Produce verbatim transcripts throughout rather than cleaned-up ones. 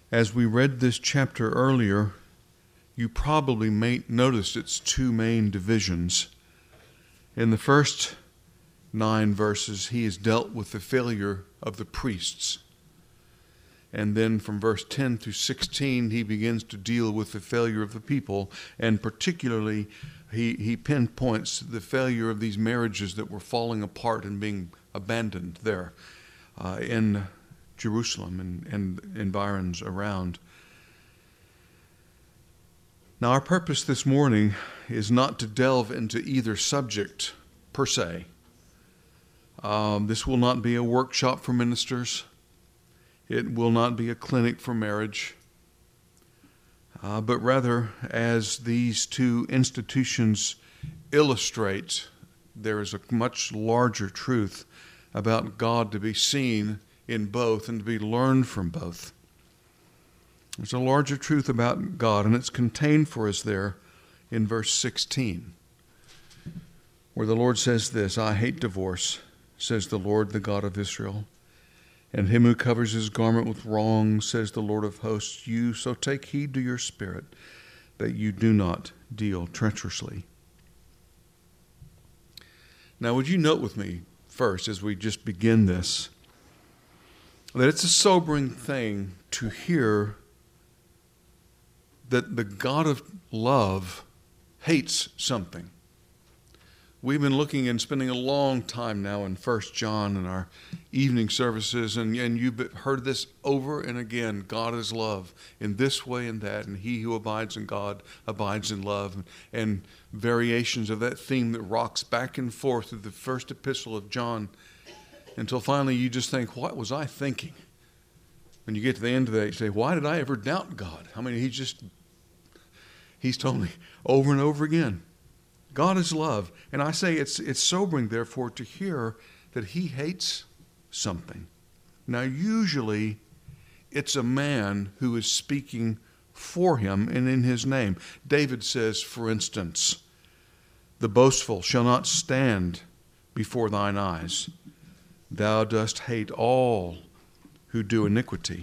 As we read this chapter earlier, you probably may noticed its two main divisions. In the first nine verses, he has dealt with the failure of the priests. And then from verse ten through sixteen, he begins to deal with the failure of the people, and particularly he, he pinpoints the failure of these marriages that were falling apart and being abandoned there uh, in Jerusalem and, and environs around. Now, our purpose this morning is not to delve into either subject per se. Um, this will not be a workshop for ministers. It will not be a clinic for marriage. Uh, but rather, as these two institutions illustrate, there is a much larger truth about God to be seen in both and to be learned from both. There's a larger truth about God, and it's contained for us there in verse sixteen, where the Lord says this, "I hate divorce, says the Lord, the God of Israel. And him who covers his garment with wrong, says the Lord of hosts, you, so take heed to your spirit, that you do not deal treacherously." Now, would you note with me first, as we just begin this, that it's a sobering thing to hear that the God of love hates something. We've been looking and spending a long time now in First John in our evening services, and, and you've heard this over and again. God is love in this way and that, and he who abides in God abides in love, and variations of that theme that rocks back and forth through the first epistle of John, until finally you just think, what was I thinking? When you get to the end of that, you say, why did I ever doubt God? I mean, he just, he's told me over and over again. God is love. And I say it's it's sobering, therefore, to hear that he hates something. Now, usually, it's a man who is speaking for him and in his name. David says, for instance, "The boastful shall not stand before thine eyes. Thou dost hate all who do iniquity."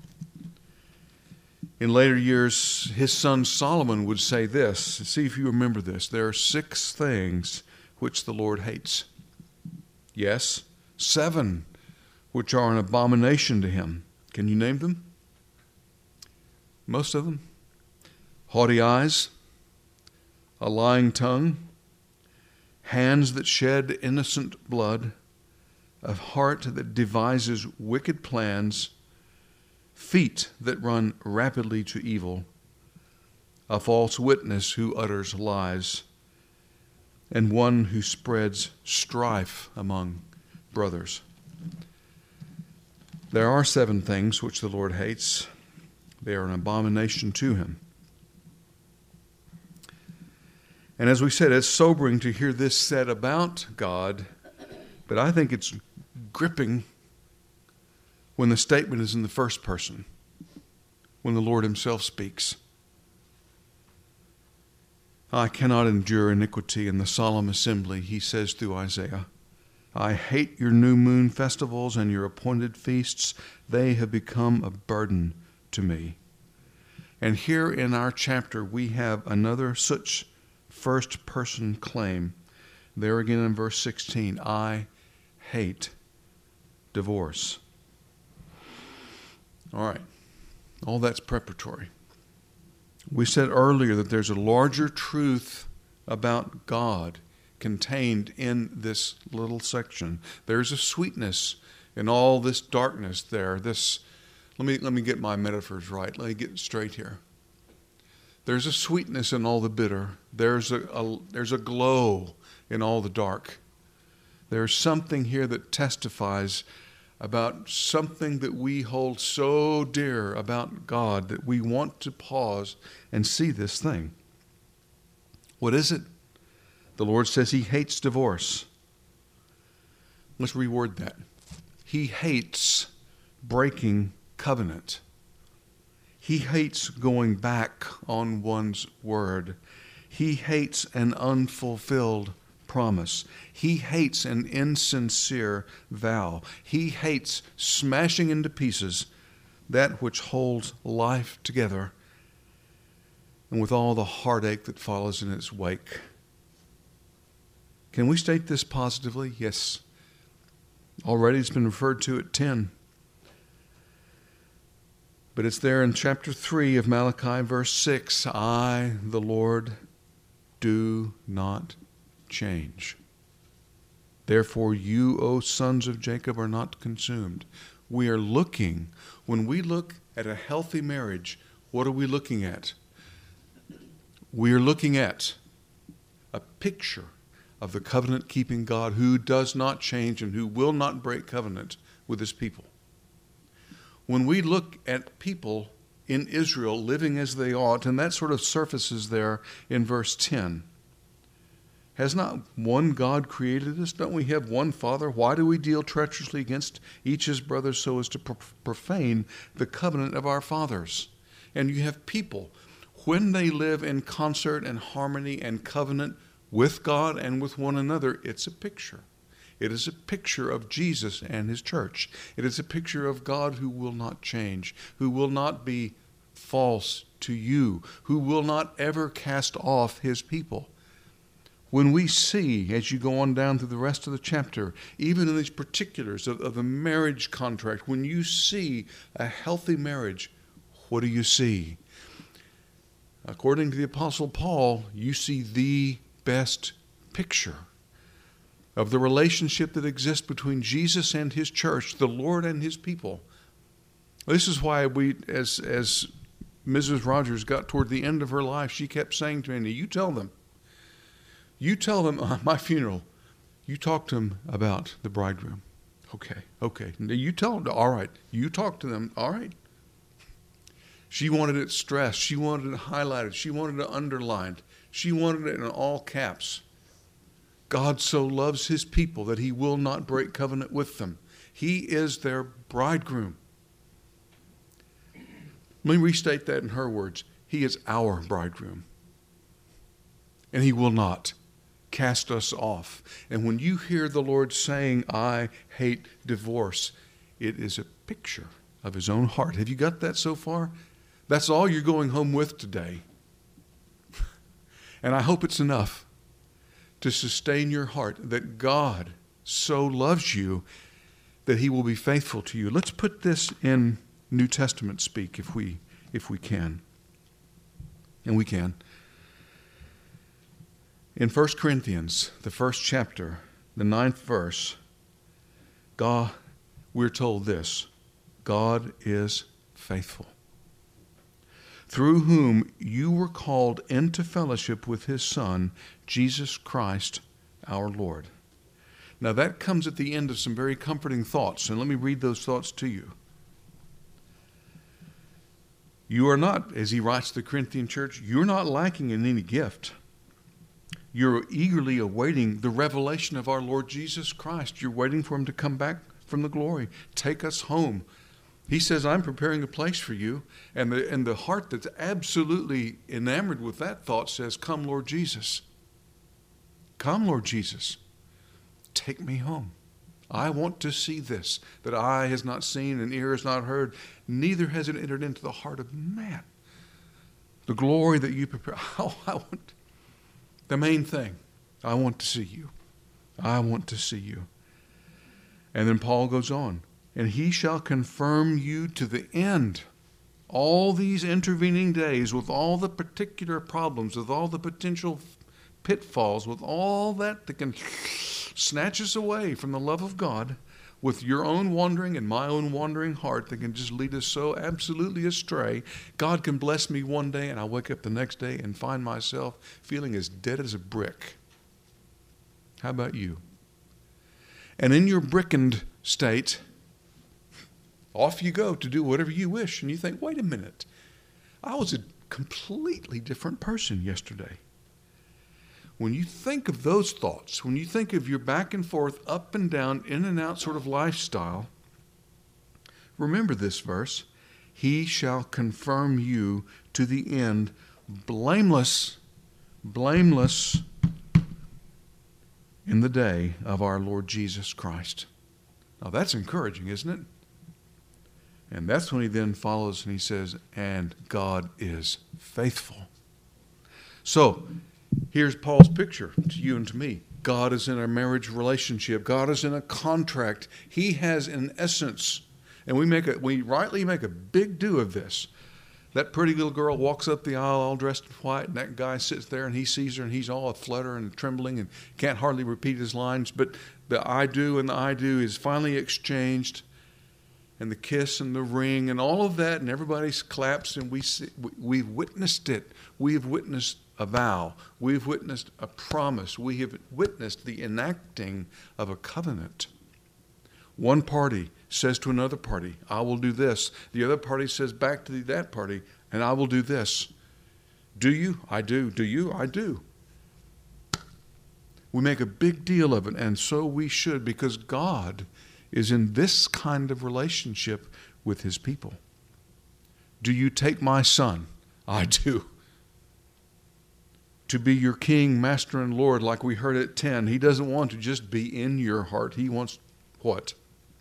In later years, his son Solomon would say this. See if you remember this. There are six things which the Lord hates. Yes, seven which are an abomination to him. Can you name them? Most of them. Haughty eyes, a lying tongue, hands that shed innocent blood, a heart that devises wicked plans, feet that run rapidly to evil, a false witness who utters lies, and one who spreads strife among brothers. There are seven things which the Lord hates. They are an abomination to him. And as we said, it's sobering to hear this said about God, but I think it's gripping when the statement is in the first person, when the Lord himself speaks. "I cannot endure iniquity in the solemn assembly," he says through Isaiah. "I hate your new moon festivals and your appointed feasts. They have become a burden to me." And here in our chapter, we have another such first person claim. There again in verse sixteen, "I hate divorce." All right, all that's preparatory. We said earlier that there's a larger truth about God contained in this little section. There's a sweetness in all this darkness there. This, let me let me get my metaphors right. Let me get straight here. There's a sweetness in all the bitter. There's a, a there's a glow in all the dark. There's something here that testifies about something that we hold so dear about God that we want to pause and see this thing. What is it? The Lord says he hates divorce. Let's reword that. He hates breaking covenant. He hates going back on one's word. He hates an unfulfilled promise. He hates an insincere vow. He hates smashing into pieces that which holds life together, and with all the heartache that follows in its wake. Can we state this positively? Yes. Already it's been referred to at ten. But it's there in chapter three of Malachi, verse six. I, the Lord, do not change. Therefore you, O sons of Jacob, are not consumed. We are looking, when we look at a healthy marriage, what are we looking at? We are looking at a picture of the covenant-keeping God who does not change and who will not break covenant with his people. When we look at people in Israel living as they ought, and that sort of surfaces there in verse ten, has not one God created us? Don't we have one Father? Why do we deal treacherously against each his brother so as to profane the covenant of our fathers? And you have people, when they live in concert and harmony and covenant with God and with one another, it's a picture. It is a picture of Jesus and his church. It is a picture of God who will not change, who will not be false to you, who will not ever cast off his people. When we see, as you go on down through the rest of the chapter, even in these particulars of, of the marriage contract, when you see a healthy marriage, what do you see? According to the Apostle Paul, you see the best picture of the relationship that exists between Jesus and his church, the Lord and his people. This is why we, as, as Missus Rogers got toward the end of her life, she kept saying to me, you tell them, you tell them on my funeral, you talk to them about the bridegroom. Okay, okay. Now you tell them, all right. You talk to them, all right. She wanted it stressed. She wanted it highlighted. She wanted it underlined. She wanted it in all caps. God so loves his people that he will not break covenant with them. He is their bridegroom. Let me restate that in her words. He is our bridegroom. And he will not cast us off. And when you hear the Lord saying, I hate divorce, it is a picture of his own heart. Have you got that so far? That's all you're going home with today. And I hope it's enough to sustain your heart that God so loves you that he will be faithful to you. Let's put this in New Testament speak if we if we can. And we can. In First Corinthians, the first chapter, the ninth verse, God, we're told this, God is faithful, through whom you were called into fellowship with his Son, Jesus Christ, our Lord. Now that comes at the end of some very comforting thoughts, and let me read those thoughts to you. You are not, as he writes to the Corinthian church, you're not lacking in any gift. You're eagerly awaiting the revelation of our Lord Jesus Christ. You're waiting for him to come back from the glory, take us home. He says, I'm preparing a place for you. And the, and the heart that's absolutely enamored with that thought says, come, Lord Jesus. Come, Lord Jesus. Take me home. I want to see this, that eye has not seen and ear has not heard, neither has it entered into the heart of man. The glory that you prepare. Oh, I want, the main thing, I want to see you. I want to see you. And then Paul goes on. And he shall confirm you to the end. All these intervening days with all the particular problems, with all the potential pitfalls, with all that that can snatch us away from the love of God, with your own wandering and my own wandering heart that can just lead us so absolutely astray. God can bless me one day and I wake up the next day and find myself feeling as dead as a brick. How about you? And in your brickened state, off you go to do whatever you wish. And you think, wait a minute, I was a completely different person yesterday. When you think of those thoughts, when you think of your back and forth, up and down, in and out sort of lifestyle, remember this verse. He shall confirm you to the end, blameless, blameless in the day of our Lord Jesus Christ. Now that's encouraging, isn't it? And that's when he then follows and he says, and God is faithful. So here's Paul's picture to you and to me. God is in a marriage relationship. God is in a contract. He has in essence, and we make a, we rightly make a big do of this. That pretty little girl walks up the aisle all dressed in white, and that guy sits there and he sees her and he's all aflutter and trembling and can't hardly repeat his lines. But the I do and the I do is finally exchanged, and the kiss and the ring and all of that, and everybody claps, and we see, we've witnessed it. We've witnessed a vow. We've witnessed a promise. We have witnessed the enacting of a covenant. One party says to another party, I will do this. The other party says back to that party, and I will do this. Do you? I do. Do you? I do. We make a big deal of it, and so we should, because God is in this kind of relationship with his people. Do you take my son? I do. To be your king, master, and Lord, like we heard at ten. He doesn't want to just be in your heart. He wants what?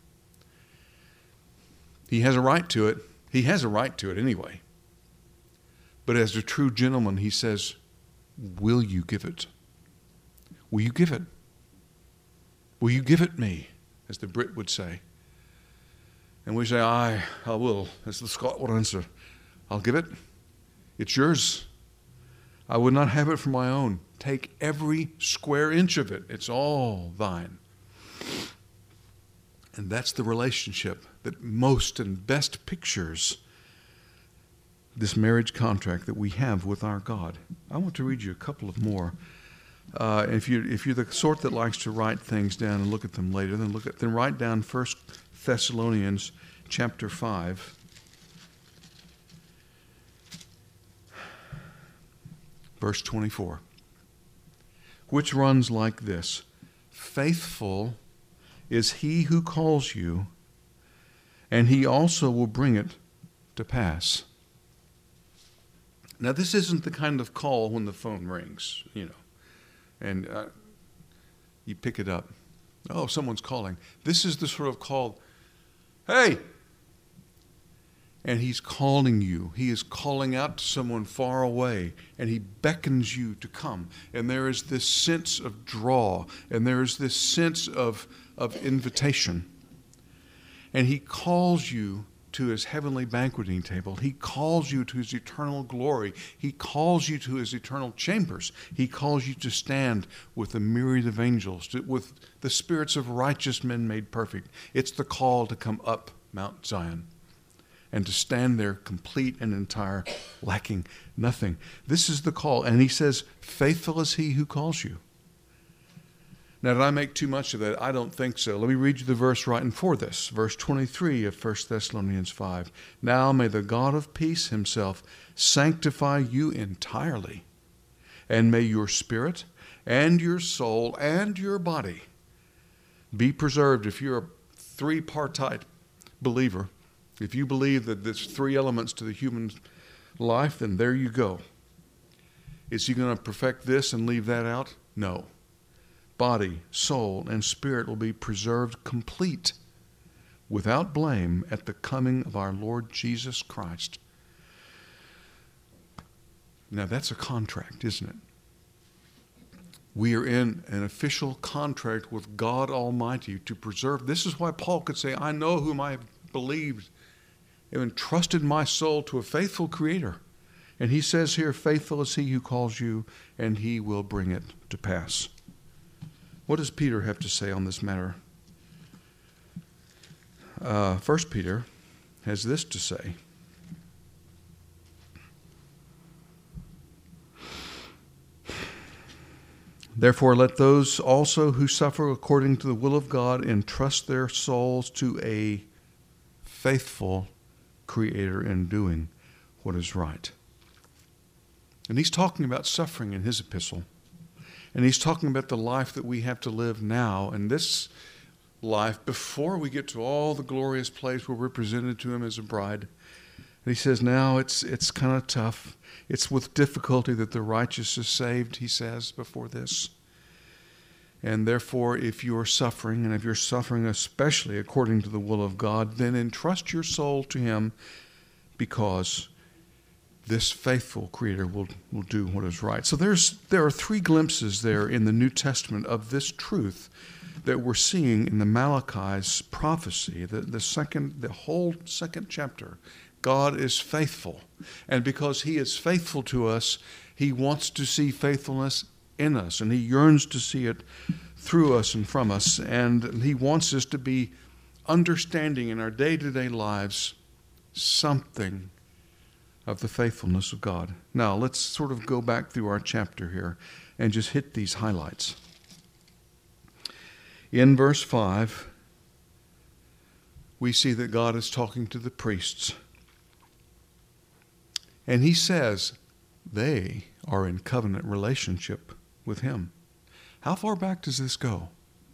He has a right to it. He has a right to it anyway. But as a true gentleman, he says, will you give it? Will you give it? Will you give it me? As the Brit would say. And we say, I, I will. As the Scot would answer, I'll give it. It's yours. I would not have it for my own. Take every square inch of it. It's all thine. And that's the relationship that most and best pictures this marriage contract that we have with our God. I want to read you a couple of more. Uh, if you if you're the sort that likes to write things down and look at them later, then look at then write down First Thessalonians chapter five. Verse twenty-four, which runs like this: faithful is he who calls you, and he also will bring it to pass. Now, this isn't the kind of call when the phone rings, you know, and uh, you pick it up. Oh, someone's calling. This is the sort of call, hey! And he's calling you. He is calling out to someone far away, and he beckons you to come. And there is this sense of draw, and there is this sense of, of invitation. And he calls you to his heavenly banqueting table. He calls you to his eternal glory. He calls you to his eternal chambers. He calls you to stand with a myriad of angels, to, with the spirits of righteous men made perfect. It's the call to come up Mount Zion and to stand there complete and entire, lacking nothing. This is the call. And he says, faithful is he who calls you. Now, did I make too much of that? I don't think so. Let me read you the verse right in for this. Verse twenty-three of First Thessalonians five. Now may the God of peace himself sanctify you entirely, and may your spirit and your soul and your body be preserved. If you're a three-partite believer, if you believe that there's three elements to the human life, then there you go. Is he going to perfect this and leave that out? No. Body, soul, and spirit will be preserved complete, without blame, at the coming of our Lord Jesus Christ. Now that's a contract, isn't it? We are in an official contract with God Almighty to preserve. This is why Paul could say, I know whom I have believed and entrusted my soul to a faithful Creator. And he says here, faithful is he who calls you, and he will bring it to pass. What does Peter have to say on this matter? Uh, First Peter has this to say. Therefore, let those also who suffer according to the will of God entrust their souls to a faithful Creator in doing what is right. And he's talking about suffering in his epistle. And he's talking about the life that we have to live now, and this life before we get to all the glorious place where we're presented to him as a bride. And he says, now it's it's kind of tough. It's with difficulty that the righteous is saved, he says before this. And therefore, if you are suffering, and if you're suffering especially according to the will of God, then entrust your soul to Him, because this faithful Creator will, will do what is right. So there's there are three glimpses there in the New Testament of this truth that we're seeing in the Malachi's prophecy, the, the second, the whole second chapter. God is faithful. And because He is faithful to us, He wants to see faithfulness in us, and He yearns to see it through us and from us. And He wants us to be understanding in our day-to-day lives something of the faithfulness of God. Now, let's sort of go back through our chapter here and just hit these highlights. In verse five, we see that God is talking to the priests. And He says they are in covenant relationship with Him. How far back does this go?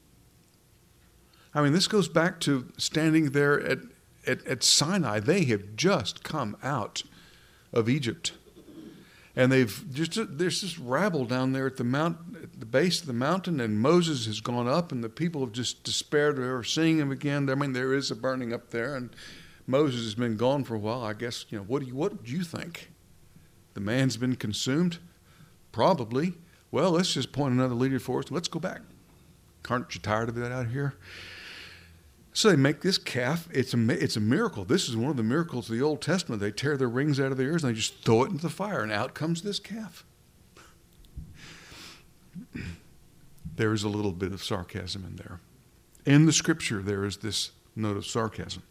I mean, this goes back to standing there at, at, at Sinai. They have just come out of Egypt. And they've just, there's this rabble down there at the mount, at the base of the mountain, and Moses has gone up, and the people have just despaired of seeing Him again. I mean, there is a burning up there, and Moses has been gone for a while. I guess, you know, what do you, what do you think? The man's been consumed? Probably. Well, let's just point another leader for us. Let's go back. Aren't you tired of that out here? So they make this calf. It's a, it's a miracle. This is one of the miracles of the Old Testament. They tear their rings out of their ears and they just throw it into the fire, and out comes this calf. There is a little bit of sarcasm in there. In the Scripture, there is this note of sarcasm.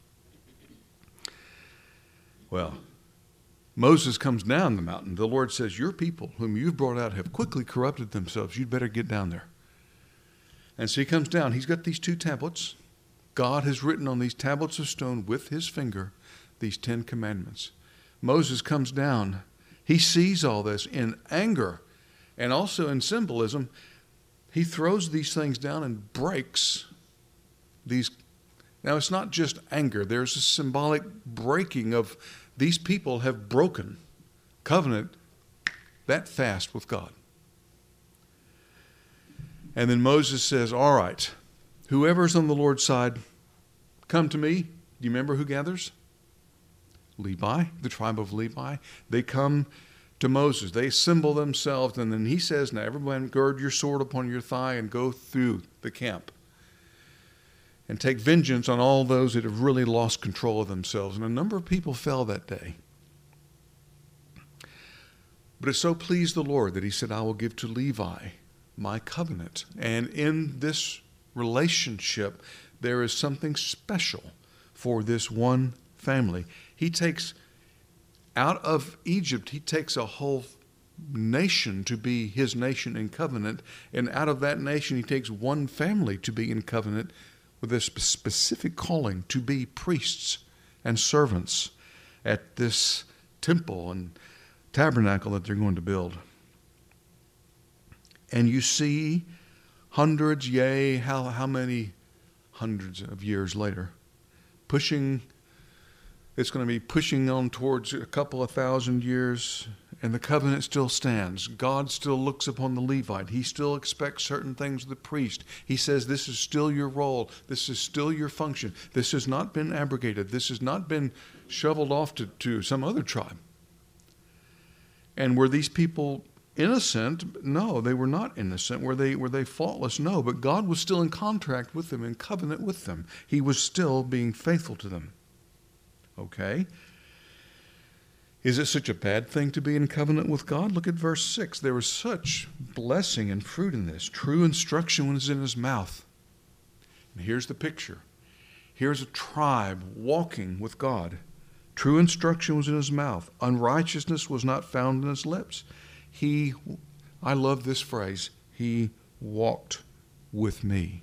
Well, Moses comes down the mountain. The Lord says, your people whom you've brought out have quickly corrupted themselves. You'd better get down there. And so he comes down. He's got these two tablets. God has written on these tablets of stone with His finger these Ten Commandments. Moses comes down. He sees all this in anger and also in symbolism. He throws these things down and breaks these. Now, it's not just anger. There's a symbolic breaking of these people have broken covenant that fast with God. And then Moses says, all right, whoever's on the Lord's side, come to me. Do you remember who gathers? Levi, the tribe of Levi. They come to Moses. They assemble themselves, and then he says, now everyone gird your sword upon your thigh and go through the camp and take vengeance on all those that have really lost control of themselves. And a number of people fell that day. But it so pleased the Lord that He said, I will give to Levi my covenant. And in this relationship, there is something special for this one family. He takes, out of Egypt, He takes a whole nation to be His nation in covenant. And out of that nation, He takes one family to be in covenant with a specific calling to be priests and servants at this temple and tabernacle that they're going to build. And you see hundreds, yea, how, how many hundreds of years later, pushing, it's going to be pushing on towards a couple of thousand years, and the covenant still stands. God still looks upon the Levite. He still expects certain things of the priest. He says, this is still your role. This is still your function. This has not been abrogated. This has not been shoveled off to, to some other tribe. And were these people innocent? No, they were not innocent. Were they, were they faultless? No, but God was still in contract with them, in covenant with them. He was still being faithful to them. Okay? Is it such a bad thing to be in covenant with God? Look at verse six. There was such blessing and fruit in this. True instruction was in His mouth. And here's the picture. Here's a tribe walking with God. True instruction was in His mouth. Unrighteousness was not found in His lips. He, I love this phrase, He walked with me.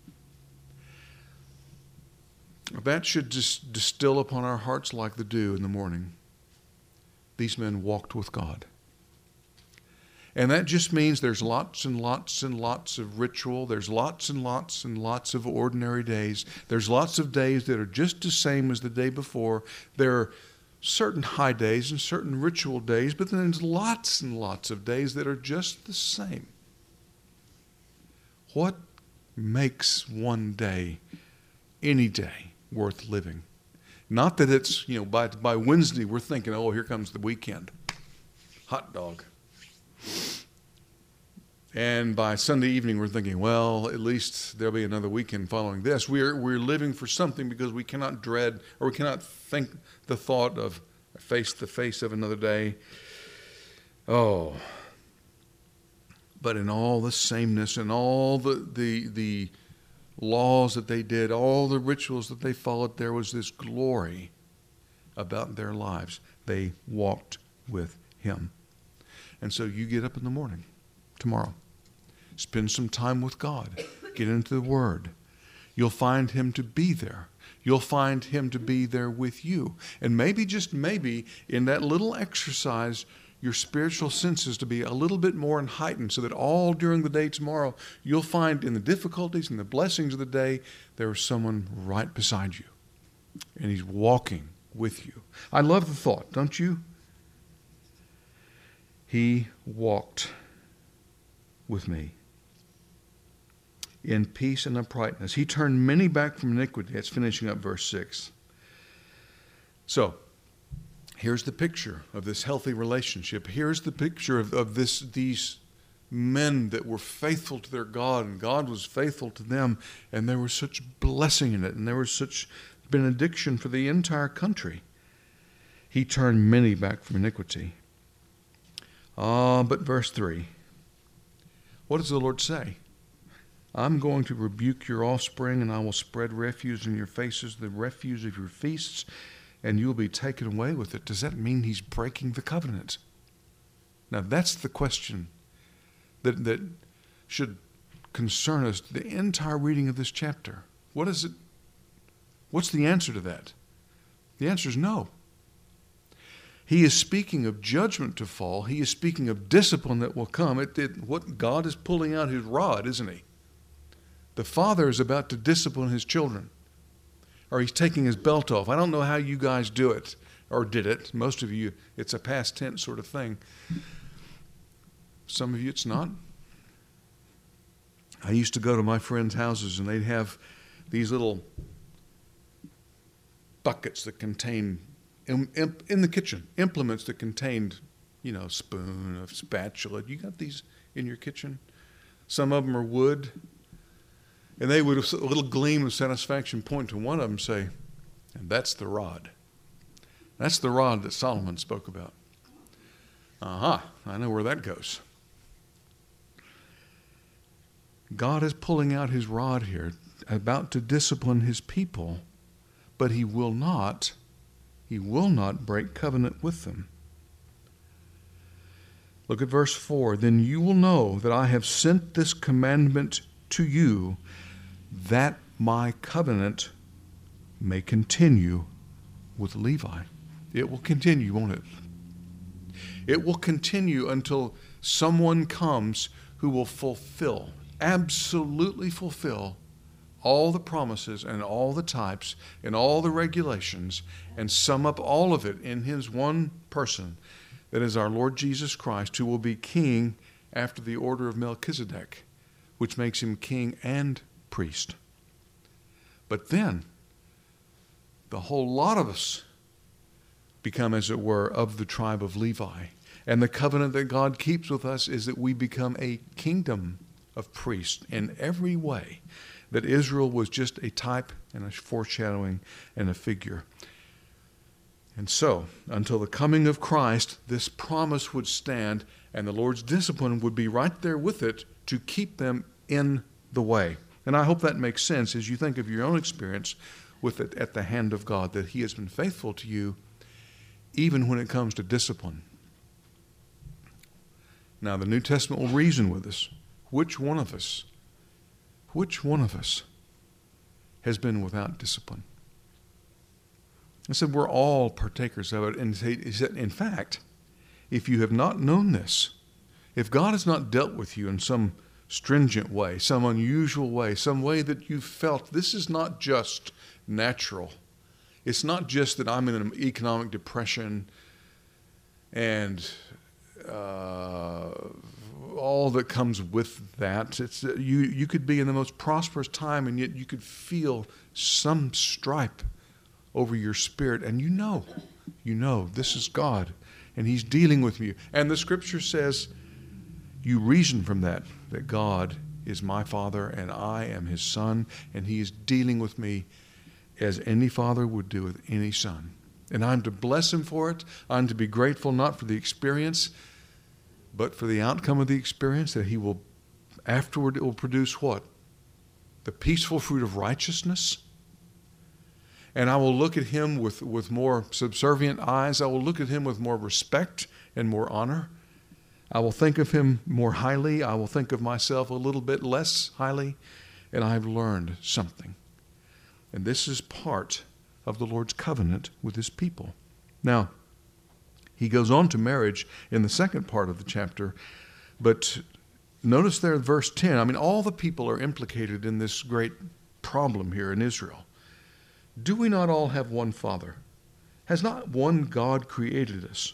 That should just distill upon our hearts like the dew in the morning. These men walked with God. And that just means there's lots and lots and lots of ritual. There's lots and lots and lots of ordinary days. There's lots of days that are just the same as the day before. There are certain high days and certain ritual days, but then there's lots and lots of days that are just the same. What makes one day, any day, worth living? Not that it's, you know, by, by Wednesday we're thinking, oh, here comes the weekend. Hot dog. And by Sunday evening we're thinking, well, at least there'll be another weekend following this. We're, we're living for something because we cannot dread or we cannot think the thought of face the face of another day. Oh. But in all the sameness and all the, the, the laws that they did, all the rituals that they followed, there was this glory about their lives. They walked with him. And so you get up in the morning tomorrow, spend some time with God, get into the Word. You'll find him to be there. You'll find him to be there with you. And maybe, just maybe, in that little exercise, your spiritual senses to be a little bit more heightened so that all during the day tomorrow, you'll find in the difficulties and the blessings of the day, there is someone right beside you. And he's walking with you. I love the thought, don't you? He walked with me in peace and uprightness. He turned many back from iniquity. That's finishing up verse six. So, here's the picture of this healthy relationship. Here's the picture of, of this these men that were faithful to their God, and God was faithful to them, and there was such blessing in it, and there was such benediction for the entire country. He turned many back from iniquity. Ah, but verse three. What does the Lord say? I'm going to rebuke your offspring, and I will spread refuse in your faces, the refuse of your feasts, and you'll be taken away with it. Does that mean he's breaking the covenant? Now that's the question that, that should concern us, the entire reading of this chapter. What is it? What's the answer to that? The answer is no. He is speaking of judgment to fall. He is speaking of discipline that will come. It, it, what God is pulling out his rod, isn't he? The father is about to discipline his children. Or he's taking his belt off. I don't know how you guys do it or did it. Most of you, it's a past tense sort of thing. Some of you, it's not. I used to go to my friends' houses, and they'd have these little buckets that contain, in, in the kitchen, implements that contained, you know, spoon, a spatula. You got these in your kitchen? Some of them are wood. And they would, a little gleam of satisfaction, point to one of them and say, and that's the rod. That's the rod that Solomon spoke about. Aha, I know where that goes. God is pulling out his rod here, about to discipline his people, but he will not, he will not break covenant with them. Look at verse four. Then you will know that I have sent this commandment to you, that my covenant may continue with Levi. It will continue, won't it? It will continue until someone comes who will fulfill, absolutely fulfill all the promises and all the types and all the regulations and sum up all of it in his one person, that is our Lord Jesus Christ, who will be king after the order of Melchizedek, which makes him king and priest. But then, the whole lot of us become, as it were, of the tribe of Levi. And the covenant that God keeps with us is that we become a kingdom of priests in every way. That Israel was just a type and a foreshadowing and a figure. And so, until the coming of Christ, this promise would stand, and the Lord's discipline would be right there with it to keep them in the way. And I hope that makes sense as you think of your own experience with it at the hand of God, that he has been faithful to you even when it comes to discipline. Now, the New Testament will reason with us. Which one of us, which one of us has been without discipline? I said we're all partakers of it. And he said, in fact, if you have not known this, if God has not dealt with you in some stringent way, some unusual way, some way that you've felt this is not just natural. It's not just that I'm in an economic depression and uh, all that comes with that. It's uh, you. You could be in the most prosperous time, and yet you could feel some stripe over your spirit, and you know, you know, this is God, and He's dealing with you. And the Scripture says, you reason from that that God is my Father, and I am His Son, and He is dealing with me as any father would do with any son. And I'm to bless Him for it. I'm to be grateful not for the experience, but for the outcome of the experience, that He will, afterward, it will produce what? The peaceful fruit of righteousness. And I will look at Him with, with more subservient eyes. I will look at Him with more respect and more honor. I will think of Him more highly. I will think of myself a little bit less highly. And I've learned something. And this is part of the Lord's covenant with His people. Now, He goes on to marriage in the second part of the chapter. But notice there in verse ten, I mean, all the people are implicated in this great problem here in Israel. Do we not all have one Father? Has not one God created us?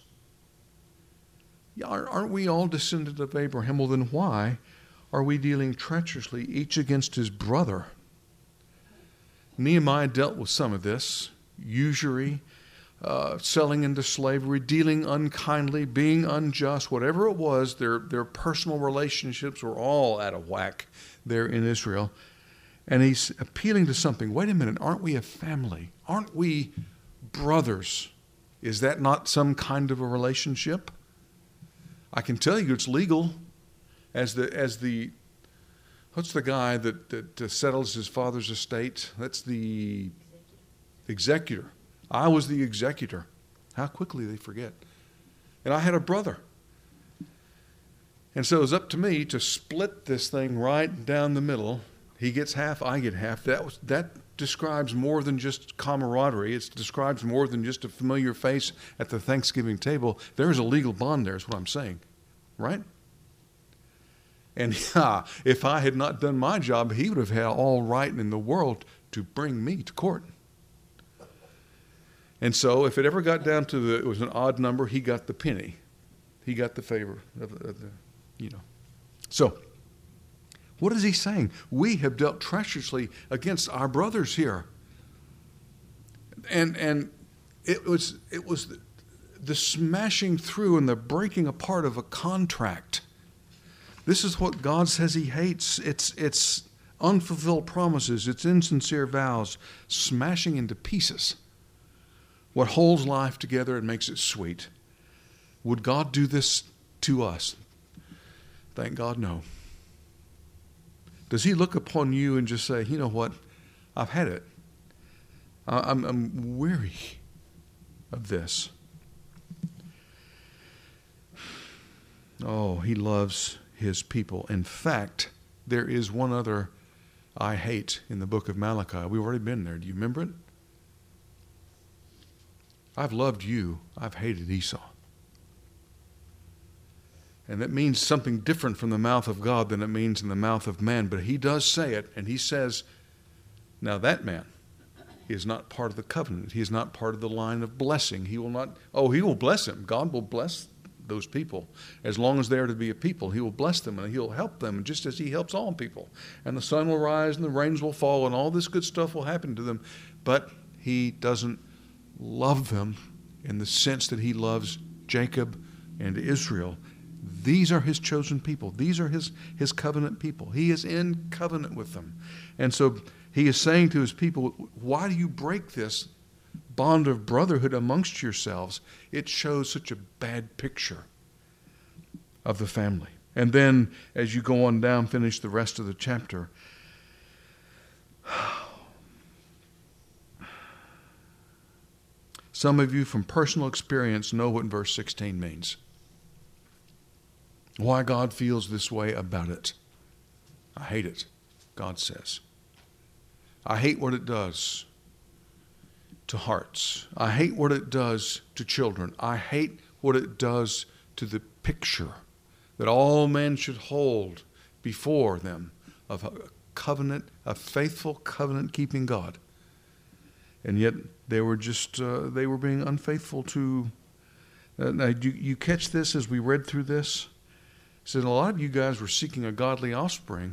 Aren't we all descendants of Abraham? Well, then why are we dealing treacherously each against his brother? Nehemiah dealt with some of this. Usury, uh, selling into slavery, dealing unkindly, being unjust, whatever it was, their, their personal relationships were all out of whack there in Israel. And he's appealing to something. Wait a minute, aren't we a family? Aren't we brothers? Is that not some kind of a relationship? I can tell you it's legal. As the, as the what's the guy that, that uh, settles his father's estate? That's the executor. I was the executor. How quickly they forget. And I had a brother. And so it was up to me to split this thing right down the middle. He gets half, I get half. That was, that describes more than just camaraderie. It describes more than just a familiar face at the Thanksgiving table. There is a legal bond there, is what I'm saying. Right? And yeah, if I had not done my job, he would have had all right in the world to bring me to court. And so if it ever got down to the, it was an odd number, he got the penny. He got the favor of, of the, you know. So, what is he saying? We have dealt treacherously against our brothers here. And and it was it was the, the smashing through and the breaking apart of a contract. This is what God says He hates. It's it's unfulfilled promises. It's insincere vows, smashing into pieces what holds life together and makes it sweet. Would God do this to us? Thank God, no. Does He look upon you and just say, you know what, I've had it. I'm, I'm weary of this. Oh, He loves His people. In fact, there is one other I hate in the book of Malachi. We've already been there. Do you remember it? I've loved you. I've hated Esau. And that means something different from the mouth of God than it means in the mouth of man. But He does say it, and He says, now that man is not part of the covenant. He is not part of the line of blessing. He will not, oh, He will bless him. God will bless those people. As long as they are to be a people, He will bless them and He'll help them just as He helps all people. And the sun will rise and the rains will fall and all this good stuff will happen to them. But He doesn't love them in the sense that He loves Jacob and Israel. These are His chosen people. These are His, His covenant people. He is in covenant with them. And so He is saying to His people, why do you break this bond of brotherhood amongst yourselves? It shows such a bad picture of the family. And then as you go on down, finish the rest of the chapter. Some of you from personal experience know what verse sixteen means. Why God feels this way about it. I hate it, God says. I hate what it does to hearts. I hate what it does to children. I hate what it does to the picture that all men should hold before them of a covenant, a faithful covenant-keeping God. And yet they were just, uh, they were being unfaithful to, uh, now you, you catch this as we read through this? said, a lot of you guys were seeking a godly offspring.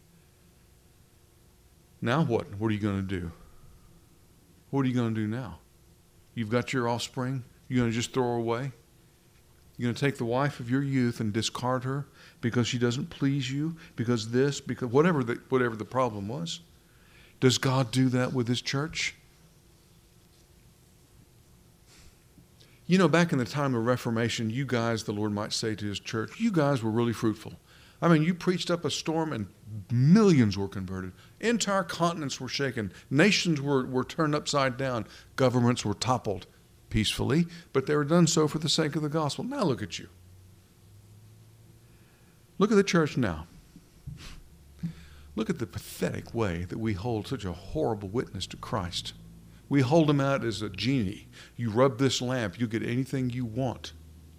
Now what? What are you going to do? What are you going to do now? You've got your offspring. You're going to just throw her away? You're going to take the wife of your youth and discard her because she doesn't please you? Because this, because whatever the, whatever the problem was. Does God do that with His church? You know, back in the time of Reformation, you guys, the Lord might say to His church, you guys were really fruitful. I mean, you preached up a storm and millions were converted. Entire continents were shaken. Nations were, were turned upside down. Governments were toppled peacefully, but they were done so for the sake of the gospel. Now look at you. Look at the church now. Look at the pathetic way that we hold such a horrible witness to Christ. We hold Him out as a genie. You rub this lamp, you get anything you want.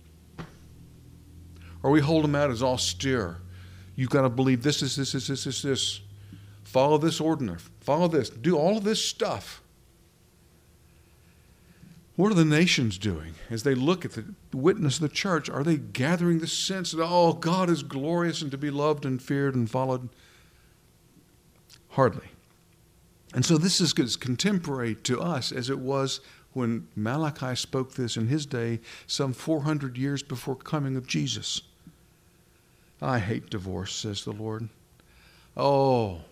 Or we hold Him out as austere. You've got to believe this, this, this, this, this, this, this. Follow this ordinance. Follow this. Do all of this stuff. What are the nations doing as they look at the witness of the church? Are they gathering the sense that, oh, God is glorious and to be loved and feared and followed? Hardly. And so this is as contemporary to us as it was when Malachi spoke this in his day, some four hundred years before coming of Jesus. I hate divorce, says the Lord. Oh.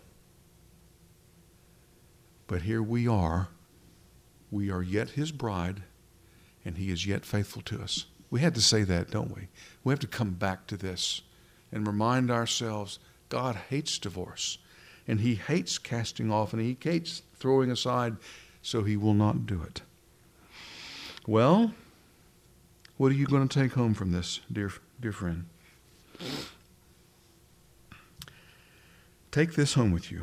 But here we are. We are yet His bride, and He is yet faithful to us. We had to say that, don't we? We have to come back to this and remind ourselves God hates divorce, and He hates casting off, and He hates throwing aside, so He will not do it. Well, what are you going to take home from this, dear, dear friend? Take this home with you.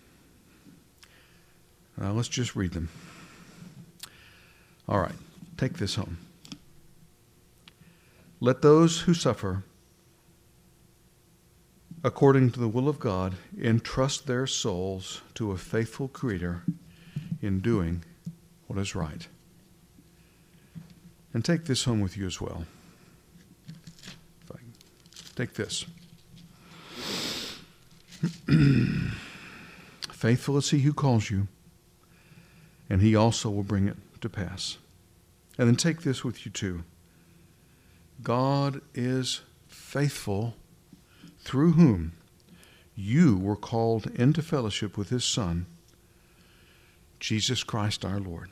Uh, let's just read them. All right, take this home. Let those who suffer according to the will of God entrust their souls to a faithful Creator in doing what is right. And take this home with you as well. If I take this. Faithful is He who calls you, and He also will bring it to pass. And then take this with you too. God is faithful, through whom you were called into fellowship with His Son, Jesus Christ our Lord.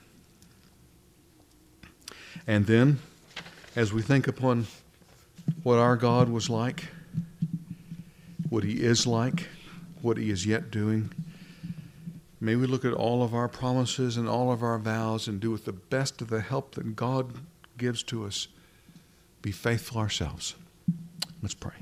And then, as we think upon what our God was like, what He is like, what He is yet doing, may we look at all of our promises and all of our vows and do with the best of the help that God gives to us, be faithful ourselves. Let's pray.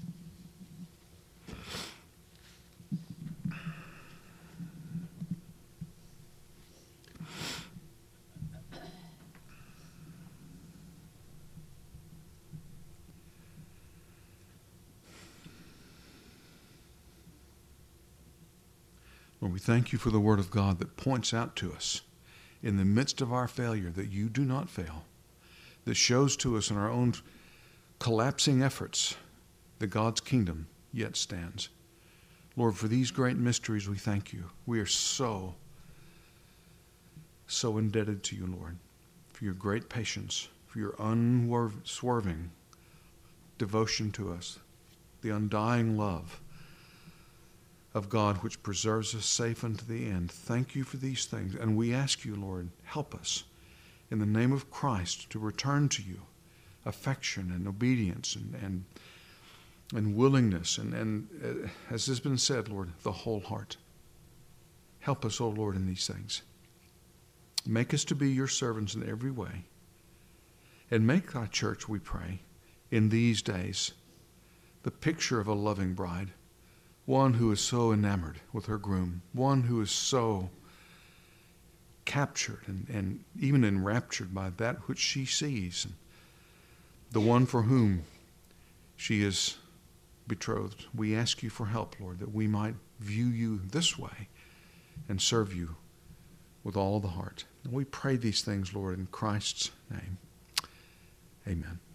Lord, we thank You for the Word of God that points out to us in the midst of our failure that You do not fail, that shows to us in our own collapsing efforts that God's kingdom yet stands. Lord, for these great mysteries we thank You. We are so, so indebted to You, Lord, for Your great patience, for Your unswerving devotion to us, the undying love of God which preserves us safe unto the end. Thank You for these things. And we ask You, Lord, help us in the name of Christ to return to You affection and obedience and and, and willingness and, and uh, as has been said, Lord, the whole heart. Help us, O Lord, in these things. Make us to be Your servants in every way. And make Thy church, we pray, in these days the picture of a loving bride, one who is so enamored with her groom, one who is so captured and, and even enraptured by that which she sees, and the one for whom she is betrothed. We ask You for help, Lord, that we might view You this way and serve You with all of the heart. And we pray these things, Lord, in Christ's name. Amen.